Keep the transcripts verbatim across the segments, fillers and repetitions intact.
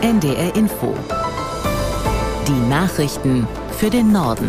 N D R Info. Die Nachrichten für den Norden.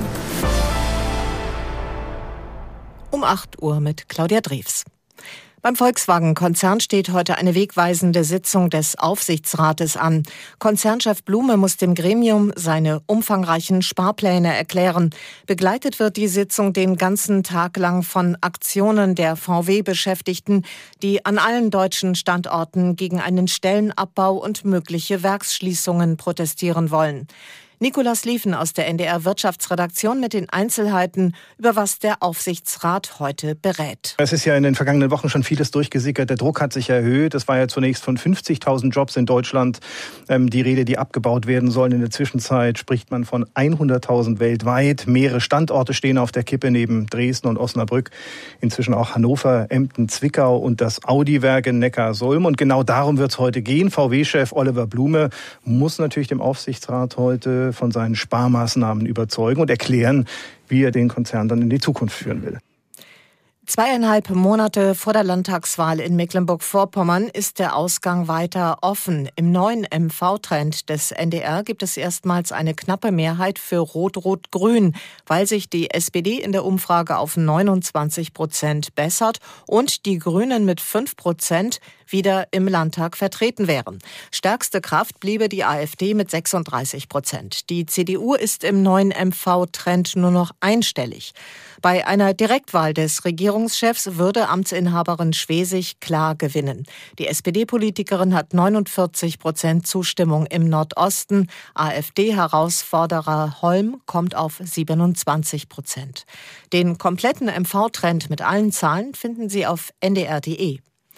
Um acht Uhr mit Claudia Drews. Beim Volkswagen-Konzern steht heute eine wegweisende Sitzung des Aufsichtsrates an. Konzernchef Blume muss dem Gremium seine umfangreichen Sparpläne erklären. Begleitet wird die Sitzung den ganzen Tag lang von Aktionen der V W-Beschäftigten, die an allen deutschen Standorten gegen einen Stellenabbau und mögliche Werksschließungen protestieren wollen. Nikolaus Liefen aus der N D R Wirtschaftsredaktion mit den Einzelheiten, über was der Aufsichtsrat heute berät. Es ist ja in den vergangenen Wochen schon vieles durchgesickert. Der Druck hat sich erhöht. Es war ja zunächst von fünfzigtausend Jobs in Deutschland ähm, die Rede, die abgebaut werden sollen. In der Zwischenzeit spricht man von hunderttausend weltweit. Mehrere Standorte stehen auf der Kippe neben Dresden und Osnabrück. Inzwischen auch Hannover, Emden, Zwickau und das Audi-Werk in Neckarsulm. Und genau darum wird es heute gehen. V W-Chef Oliver Blume muss natürlich dem Aufsichtsrat heute von seinen Sparmaßnahmen überzeugen und erklären, wie er den Konzern dann in die Zukunft führen will. Zweieinhalb Monate vor der Landtagswahl in Mecklenburg-Vorpommern ist der Ausgang weiter offen. Im neuen M V-Trend des N D R gibt es erstmals eine knappe Mehrheit für Rot-Rot-Grün, weil sich die S P D in der Umfrage auf neunundzwanzig Prozent bessert und die Grünen mit fünf Prozent wieder im Landtag vertreten wären. Stärkste Kraft bliebe die AfD mit sechsunddreißig Prozent. Die C D U ist im neuen M V-Trend nur noch einstellig. Bei einer Direktwahl des Regierungschefs würde Amtsinhaberin Schwesig klar gewinnen. Die S P D-Politikerin hat neunundvierzig Prozent Zustimmung im Nordosten. AfD-Herausforderer Holm kommt auf siebenundzwanzig Prozent. Den kompletten M V-Trend mit allen Zahlen finden Sie auf N D R punkt D E.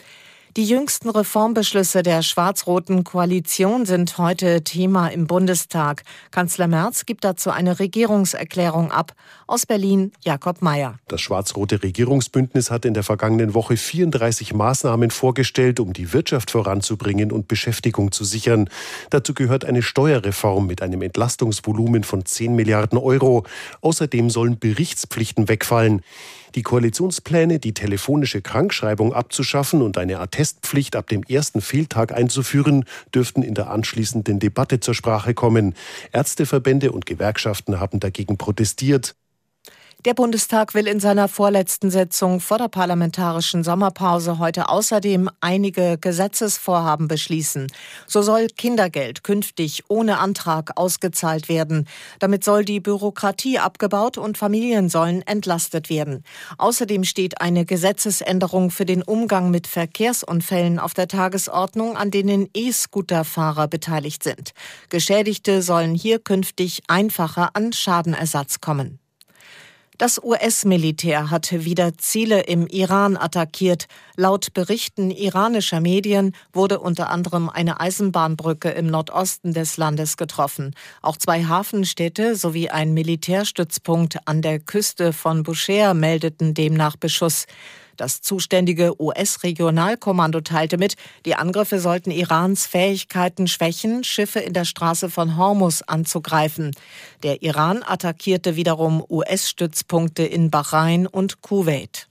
Die jüngsten Reformbeschlüsse der schwarz-roten Koalition sind heute Thema im Bundestag. Kanzler Merz gibt dazu eine Regierungserklärung ab. Aus Berlin Jakob Mayer. Das schwarz-rote Regierungsbündnis hat in der vergangenen Woche vierunddreißig Maßnahmen vorgestellt, um die Wirtschaft voranzubringen und Beschäftigung zu sichern. Dazu gehört eine Steuerreform mit einem Entlastungsvolumen von zehn Milliarden Euro. Außerdem sollen Berichtspflichten wegfallen. Die Koalitionspläne, die telefonische Krankschreibung abzuschaffen und eine Attestpflicht ab dem ersten Fehltag einzuführen, dürften in der anschließenden Debatte zur Sprache kommen. Ärzteverbände und Gewerkschaften haben dagegen protestiert. Der Bundestag will in seiner vorletzten Sitzung vor der parlamentarischen Sommerpause heute außerdem einige Gesetzesvorhaben beschließen. So soll Kindergeld künftig ohne Antrag ausgezahlt werden. Damit soll die Bürokratie abgebaut und Familien sollen entlastet werden. Außerdem steht eine Gesetzesänderung für den Umgang mit Verkehrsunfällen auf der Tagesordnung, an denen E-Scooter-Fahrer beteiligt sind. Geschädigte sollen hier künftig einfacher an Schadenersatz kommen. Das U S-Militär hat wieder Ziele im Iran attackiert. Laut Berichten iranischer Medien wurde unter anderem eine Eisenbahnbrücke im Nordosten des Landes getroffen. Auch zwei Hafenstädte sowie ein Militärstützpunkt an der Küste von Bushehr meldeten demnach Beschuss. Das zuständige U S-Regionalkommando teilte mit, die Angriffe sollten Irans Fähigkeiten schwächen, Schiffe in der Straße von Hormuz anzugreifen. Der Iran attackierte wiederum U S-Stützpunkte in Bahrain und Kuwait.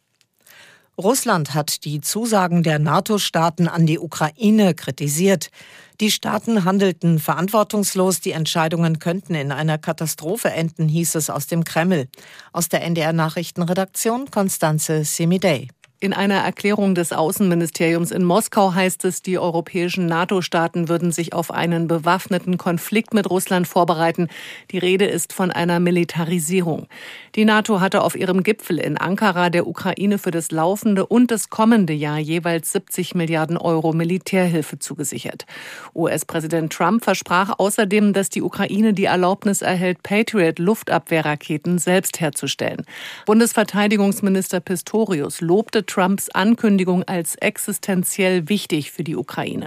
Russland hat die Zusagen der NATO-Staaten an die Ukraine kritisiert. Die Staaten handelten verantwortungslos, die Entscheidungen könnten in einer Katastrophe enden, hieß es aus dem Kreml. Aus der N D R-Nachrichtenredaktion Konstanze Semidey. In einer Erklärung des Außenministeriums in Moskau heißt es, die europäischen NATO-Staaten würden sich auf einen bewaffneten Konflikt mit Russland vorbereiten. Die Rede ist von einer Militarisierung. Die NATO hatte auf ihrem Gipfel in Ankara der Ukraine für das laufende und das kommende Jahr jeweils siebzig Milliarden Euro Militärhilfe zugesichert. U S-Präsident Trump versprach außerdem, dass die Ukraine die Erlaubnis erhält, Patriot-Luftabwehrraketen selbst herzustellen. Bundesverteidigungsminister Pistorius lobte Trumps Ankündigung als existenziell wichtig für die Ukraine.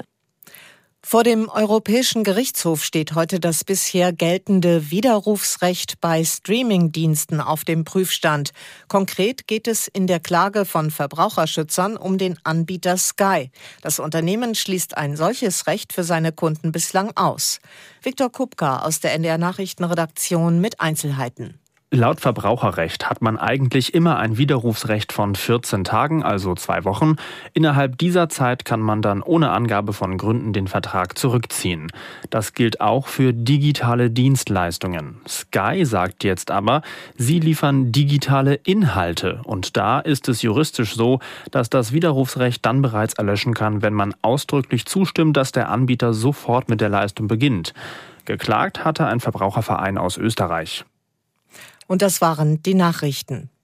Vor dem Europäischen Gerichtshof steht heute das bisher geltende Widerrufsrecht bei Streamingdiensten auf dem Prüfstand. Konkret geht es in der Klage von Verbraucherschützern um den Anbieter Sky. Das Unternehmen schließt ein solches Recht für seine Kunden bislang aus. Viktor Kupka aus der N D R Nachrichtenredaktion mit Einzelheiten. Laut Verbraucherrecht hat man eigentlich immer ein Widerrufsrecht von vierzehn Tagen, also zwei Wochen. Innerhalb dieser Zeit kann man dann ohne Angabe von Gründen den Vertrag zurückziehen. Das gilt auch für digitale Dienstleistungen. Sky sagt jetzt aber, sie liefern digitale Inhalte. Und da ist es juristisch so, dass das Widerrufsrecht dann bereits erlöschen kann, wenn man ausdrücklich zustimmt, dass der Anbieter sofort mit der Leistung beginnt. Geklagt hatte ein Verbraucherverein aus Österreich. Und das waren die Nachrichten.